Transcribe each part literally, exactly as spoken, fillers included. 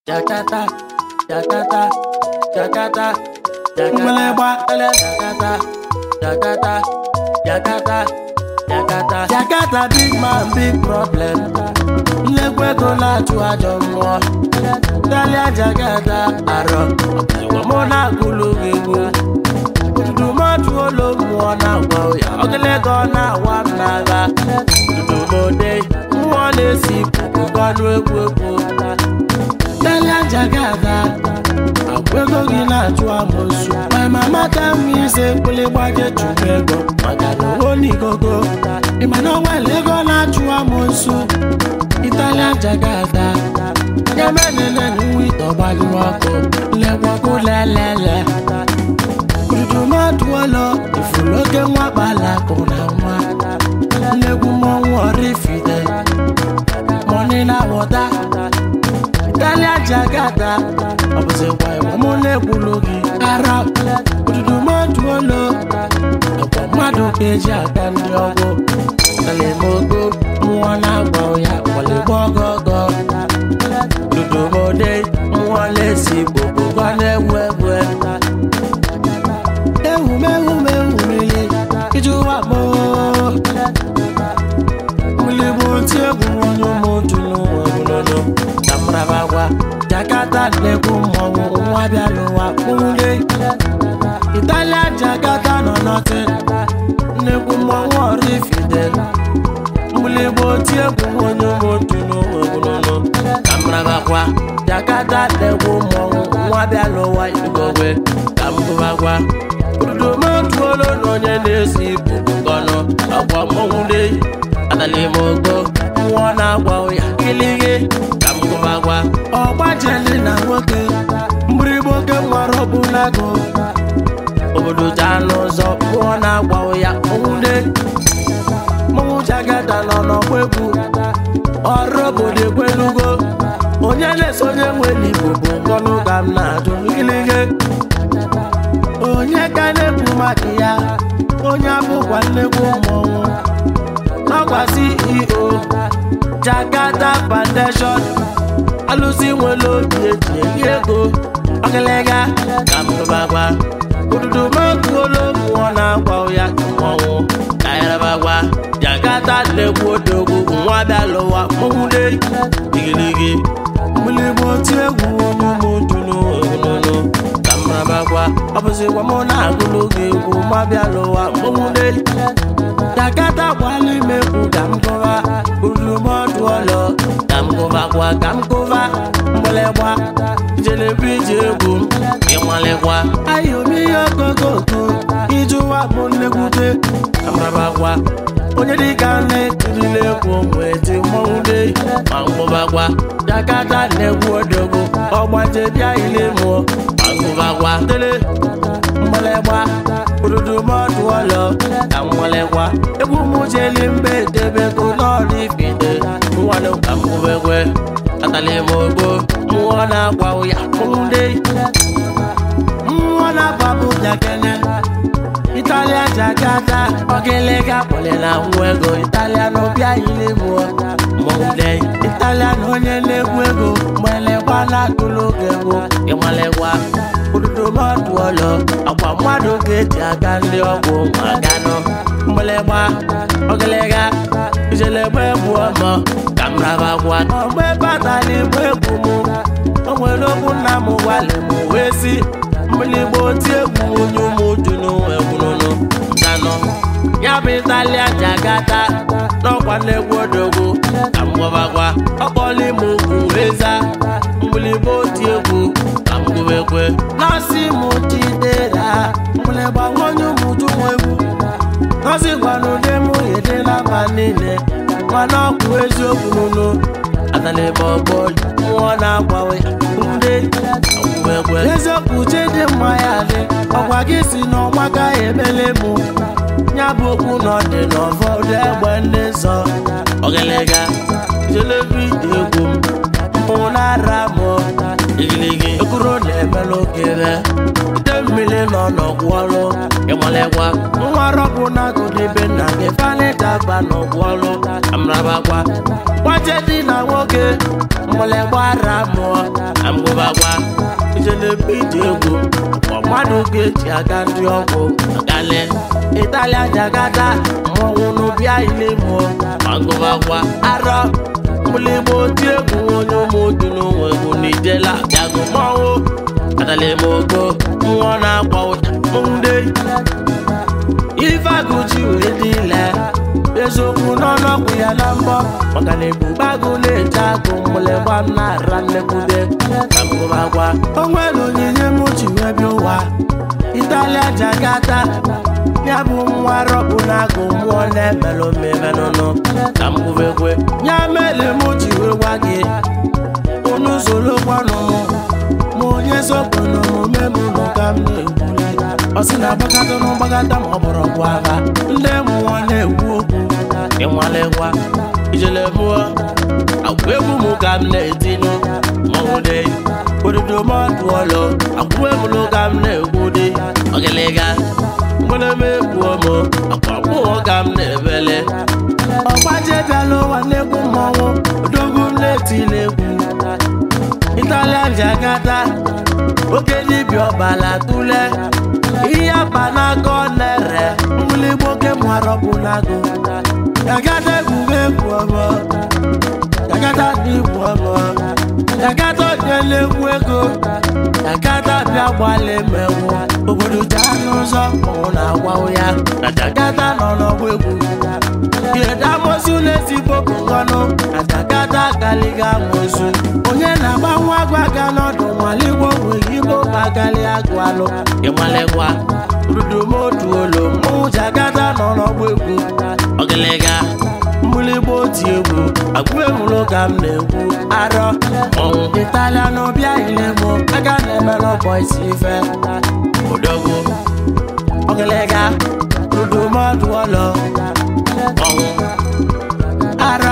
Jakarta, Jakarta, Jakarta, Jakarta, Jakarta, Jakarta, Jakarta, Jakarta, Jakarta, big man, big problem. Legwe go la tu ajomo. Dalia Jakarta, aro. Mona kulugigu. Duma tu olo mona wa ya. Ogele go na wa naga. Dumode, muone si puku gonu egwu. Dalia Jakarta, akwego gina tu amosu. My mama tell me say kule waje chubego. Magano oni gogo. Imano wele go na tu amosu. Italia Jakarta, Yemenene nwi tobali wako. Le wako le le le. Kuduma tuolo, ifuloke mwa bala kona mwa. Le gumo wori fide. Money na water. Italia Jakarta, abuse wai wamone bulogi. Arab, kuduma tuolo. Opo mado keji akandi ogo. Kale mogo, mwana gwa ya wale bogo go. Dudu mode, mwale si bogo gwane wewe. Ewu me wu me wu me, ijuwa mo. Mule bonti ewu wanyo mo tunu wabunono. Tamra bagwa, Jakarta leku mwawu mwabia luwa mule. Italia Jakarta no nothing. Neku mwawu orifide. Mule bonti ewu wanyo mo tunu wabunono. Tamra bagwa, Jakarta leku mwawu mwabia luwa yugowe. Tamra bagwa. Duma tuolo no nyendesi bukono agwa mongule adale mogo mwana agwa ya ilige kamugwa ogba jeli na nwoke mbribo ke nwarobu nago obodo jano zo mwana agwa ya mongule mo Jakarta no no kwebu orobo de kwelugo onye le sonye nweli bukono gam na do ilige onye ka na-ekwu maka ya onye abụkwa nnekwu mmọnwụ n'ọkwa C E O Jakarta Foundation alụsị nwere obi eji eri ego ọgịlịga ka mbụbagwa ududu makuolo mmụọ na-agwa ya mmọnwụ ka yarabagwa Jakarta nnekwu odogwu nwa bịa lụwa mụwụle digiligi mgbịlịgbo oti egwu onye ụmụdunu onono Bagwa, opposite woman, I go look at Mabialoa, Mumule. Jakarta, Wally, Meku, Gamkova, Uluma, Duolo, Gamkova, Gamkova, Molewa, Jelebi, Jebum, Yamalewa, Ayomi, Yoko, Ijua, Monlegute, Amabagwa, Onyedi Gane, Tileko, Weti, Monday, Mambobagwa, Jakarta, Nebu, Dogo, Obaja, Ilemo. Bagwa tele mbalekwa ududu modu wolo amwalekwa ebu mujeli mbe debe ko lori fide walo kamubegwe atale mogo muona kwa uya kunde muona babu jakene Italia Jakarta ogelega polela mwego Italiano bia ile mo monde Italiano nyele mwego mwelekwa na tulogego yamalekwa ududu moduolo akwa mwado geji aga ndị ọgwụ magano mgbelekwa ogelega ijelekwe bụ ọmọ kamrabagwa ogbe batali bụ egwu mụ onwere okwu nna m wale m wee si mgbeligbo oti egwu onye ụmụdunu egwununu ndanọ ya bụ Italia Jakarta n'ọkwa n'egwu odogwu ka mgbọbagwa ọkpọli m ugwu eza mgbeligbo oti egwu ka mgbobekwe nọsi mụ jidera mgbelegba onye ụmụdu egwu nọsi gwanụde mụ edela ma niile mana ọkụ eziokwu n'ụlọ atalebe ọgbọ mmụọ na-agbawe ndị ọgwụgwegwe eziokwu chidi mma ya dị ọgwa gị si n'ọnwa gaghị emele mụ ya bụ okwu n'ọdị n'ụfọdụ egbe ndị nsọ ogelega jelebi egwu mụ na-ara mụ igiligi ekuru na-emela okere ide mmiri niile nọ n'ọgwụ ọlụ ịmalekwa nwa rọbụ na-agụ n'ebe nna gị fanịdaba n'ọgwụ ọlụ amrabakwa gwaje dị na nwoke mmalekwa mụọ amgụbakwa ijelebe ije egwu mmadụ ga-eji aga ndị ọgwụ agale Italia jagada mmọnwụ n'ụbịa ile mụọ magụbakwa arọ mụligbo oti egwu onye ụmụotu n'onwe egwu n'ijela bịagụ mmọnwụ adalemogo mmụọ na-akwa ụja ndị ife agụji wee dị ile eziokwu n'ọnọgwụ ya na mbọ maka na ebubagụ na-eje agụ mụlegba m na-ara nnekwude ka mgụbakwa onwere onyinye m ji wee bịa ụwa Italia jagata ya bụ nwa rọbụ na-agụ mmụọ na-emelụ mmemenụnụ ka mgụbekwe ya mele m ji wee gwa gị unu zolokwanụ m ma onye sokwu n'omume m nụ ka m na-ekwule ọ sị na agbakata n'ụgbagata ma ọ bụrụ ọgwụ agha ndị mmụọ na-ekwu okwu ịnwalekwa ijele mụọ agwụ egwu m ka m na-etinụ mọnwụde ododo mọdụ ọlụ agwụ egwu ka m na-ekwu dị ọgịlịga mgbele m egwu m akwa mmụọ ka m na-ebele ọgbaje bịala ụwa na-egwu mmọnwụ odogwu m na-etile egwu Italia jagata oke dibịa ọbala tule ihe apa n'aka ọ na-ere mgbụligbo oke mwarọbụ n'agụ jagata egwuwe egwu ọmọ jagata n'igwu ọmọ jagata onyela egwu ego jagata bịa gbala emewu obodo jaa n'ụzọ mụrụ na-agwawu ya na jagata nọ n'ọgbọ egwu ihe damosu na-ezigbo bụ ngọnụ na jagata galiga amosu onye na-agba nwa agwa ga n'ọdụ nwaligbo nweghị igbo bagali agụ alụ ịmalekwa rudumotu olu mmụọ jagata nọ n'ọgbọ egwu ọgịlịga mgbụligbo oti egwu agwụ emụlụ ka m na-ekwu arọ ọnwụ Italia n'ọbịa ilemo aga na-emelụ bọisi ife odogwu ọgịlịga rudumotu ọlọ ọnwụ arọ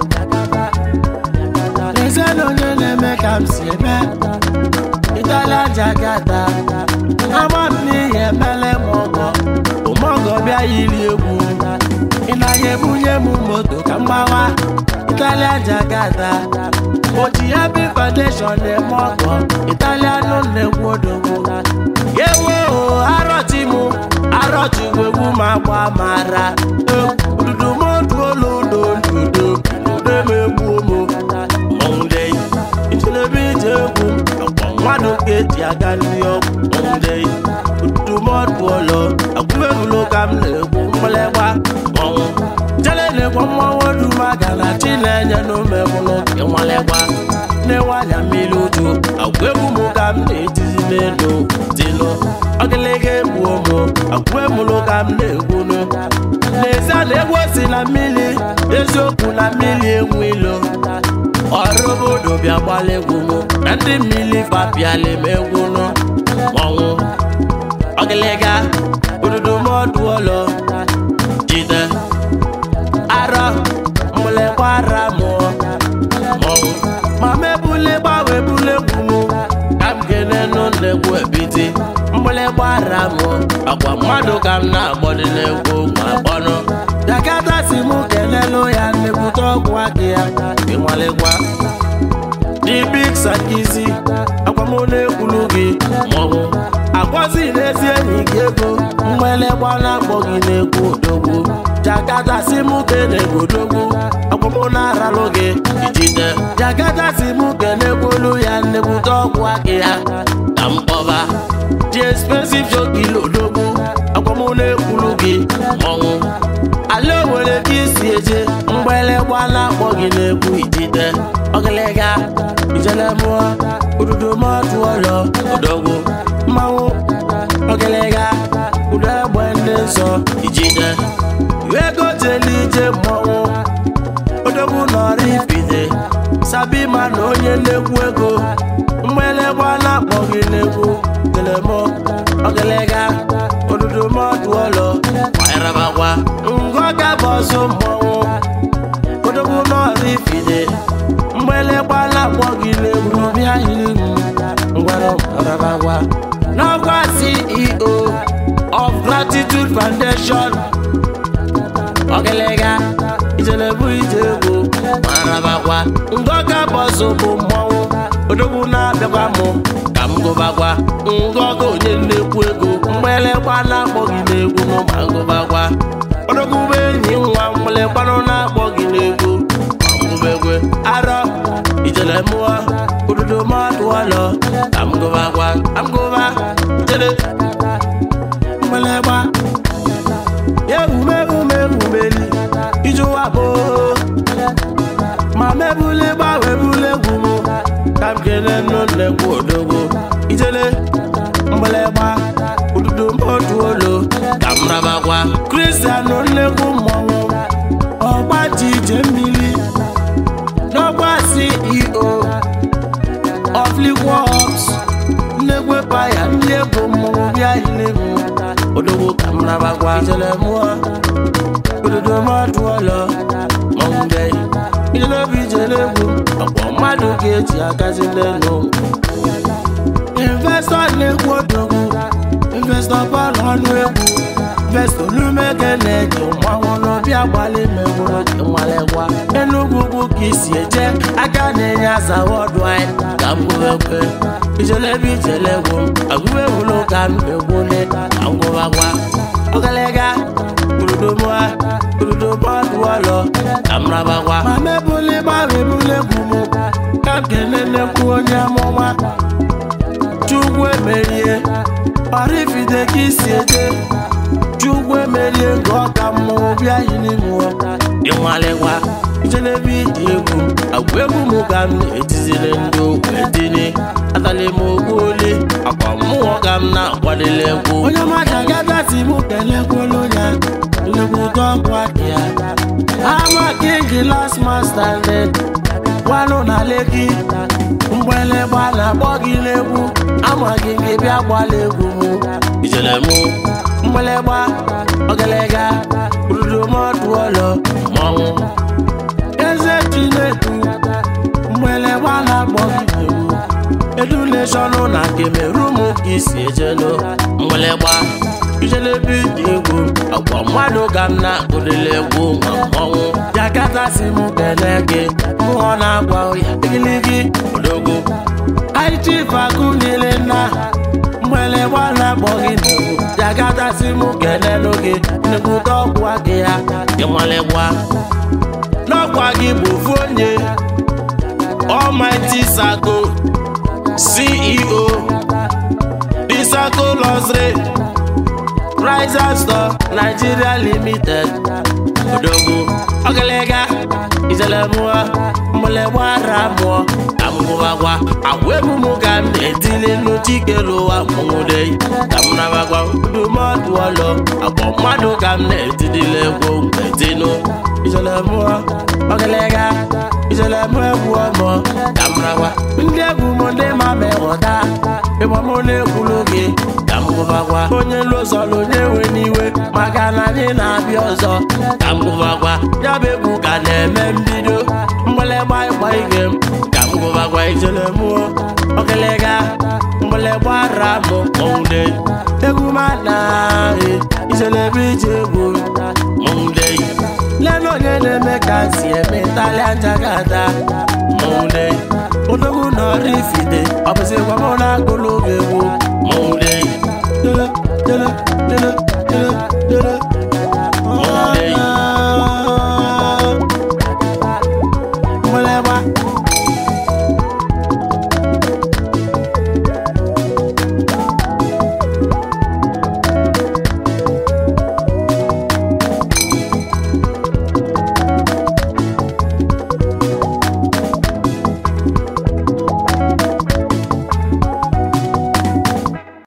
n'ezienụ onye na-eme ka m si eme Italia jagata ama m n'ihi emele m ọgọ ụmọgọ bịa yiri egwu ị naghị ebunye m moto ka mgbawa Italia jagata oji happy foundation eme ọgọ Italia nụ na-egwu odogwu ewe o arọchi m arọchi egwu ma gba mara odudu modu olu udo ndudo udo megbu ụmụ mọnwụde ijelebe ije egwu mmadụ ga-eji aga ndị ọgwụ mọnwụde odudu modu ụlọ agwụegwulo ka m na-egwu mgbalegba mọnwụ jele na-egwu mmọnwụ dumaga na chi na-enye n'omegwụlụ ịnwalegba na-enwanya mmiri uju agwụegwu m ka m na-etizi n'elu dịlụ ọgịlịga egwu ụmụ agwụegwulo ka m na-egwunu n'ezi a na-egwu si na mmiri eziokwu na mmiri enwu ilo ọrụ obodo bịa gbala egwu m na ndị mmiri fapiala m egwu nụ ọnwụ ọgịlịga ododo mọdụ ụlọ jide arọ mgbụlegba ara mụọ mọnwụ ma mebule gbanwe bule egwu m ka m ga-enenu na-egwu ebiti mgbụlegba ara mụọ akwa mmadụ ka m na-agbọdị n'egwu ma akpọnụ jagata si mụ kelelu ya nnekwute ọgwụ aka ya ịnwalegwa the big sakizi akwa mụ na-ekwulu gị maọbụ agwazi n'ezi enyi gị ego mgbelegba na-akpọ gị na-egwu odogwu jagata si mụ kenego odogwu akwa mụ na-aralụ gị ijide jagata si mụ kenekwolu ya nnekwute ọgwụ aka ya ka mkpọba dị expensive jokilo odogwu akwa mụ na-ekwulu gị maọbụ ala nwere ka isi eje mgbelegba na-akpọ gị na-egwu ijide ọgịlịga ijele mụọ ududo mọdụ ọlọ odogwu mmanwụ ọgịlịga udo egbe ndị nsọ ijide ego jeli ije mmọnwụ odogwu nọrọ ifide sabima na onye na-egwu ego mgbelegba na-akpọ gị na-egwu telemo ọgịlịga ududo mọdụ ọlọ gbarabagwa ngọga bọsụ mmọnwụ odogwu nọrọ ifide mgbelegba na-akpọ gị na-egwu bịa yiri m ngwara ọrabagwa n'ọkwa C E O of Gratitude Foundation. Ogelega ijele bụ ije egwu marabakwa ngoga bọsụ bụ mmọnwụ odogwu na-abịakwa mụ ka m gụbakwa ngoga onye nnekwu ego mgbelekwa na-akpọ gị n'egwu mụ ma ngụbakwa odogwu bụ enyi nwa mgbelekwanụ na-akpọ gị n'egwu ma ngụbekwe arọ ijele mụọ ododo mmadụ ọlọ ka m gụbakwa ka m gụba ijele mgbelekwa Ehumehumehumeli ijuwa bo ma mebule gbawe bule gwumo ka m kele nnu nnekwu odogwu ijele mgbelegba ududu mpotu olo ka m rabakwa Kristiano nnekwu mmọnwụ ọgbaji ije mmiri n'ọgba C E O of Liquors nnekwu paya ndị egwu mmọnwụ bịa ilegwu odogwu ka m rabakwa ijele mụọ ododo mmadụ ọlọ mọnde ijele bụ ijele egwu ọkpọ mmadụ ga-eji agazi n'elu investọ na-egwu odogwu investọ bọọlụ ọnụ egwu investọ n'umege na-eji mmanwụ n'ọbịa gbalị megwụrụ ji nwalegwa Enugu ugwu ka isi eje aka na-enye azawa ọdụ anyị ka m gwụwekwe ijele bụ ijele egwu agụwewulu ka m egwule ka m gwụbakwa Ogelega urudomua urudomadu ọlọ ka m rabakwa ma mebuli gbarịbule gwumo ka m kenenekwu onye amụma Chukwu emerie ọrịfide ka isi eje Chukwu emerie nke ọka mmụọ bịa yinimụọ ịnwalegwa ijelebi iji egwu agwa egwu mụ ka m na-etizile ndị okwu etini atali m okwu ole akwa mmụọ ka m na-akwadile egwu onye maja gadasi mụ kelekwolo ya nlekwuta ọkụ aka ya ama king last man standing gwanụ na Lekki mgbelegba na-akpọ gị n'egwu ama gị gị bịa gbala egwu mụ ijele mụ mgbelegba Ogelega urudomọdụ ọlọ mmọnwụ eze Chinedu mgbelegba na-akpọ gị n'egwu eduleshọnụ na Cameroon ka isi ejelu mgbelegba ijelebi dị egwu agwa mmadụ ka m na-akụlile egwu ma mmọnwụ Jakarta si m kele gị mmụọ na-agwa ya igiligi odogwu aichifaku niile na mgbelegba na-akpọ gị n'egwu Jakarta si m kelelu gị nnekwute ọkwa gị ya ịnwalegwa n'ọkwa gị bụ ofu onye Almighty Sako C E O The Sako Luxury Rising Store Nigeria Limited odogwu Ogelega ijele mụọ mgbelegba ramụọ ka m gụbakwa agwa egwu mụ ka m na-etili n'uchikeluwa mụnwude ka m nabakwa udumọdụ ọlọ agwa mmadụ ka m na-etidile egwu etinu ijele mụọ Ogelega ijele mụ egwu ọmọ ka m rabakwa ndị egwu mụ ndị ma meghọta ịgba mụ na-ekwulu gị ka m gụbakwa onye lụzọlụ onye nwe n'iwe maka na anyị na-abịa ọzọ ka m gụbakwa ya bụ egwu ka na-eme mbido mgbelegba ịgba ige m ka m gụbakwa ijele mụọ Ogelega mgbelegba ramụ mọnde egwu managhị ijelebi iji egwu mọnde lena onye na-eme ka si eme Italian Jakarta mọnde odogwu na Ọrifite ọ bụzịkwa mụ na-agụlụ gị egwu mọnde jele jele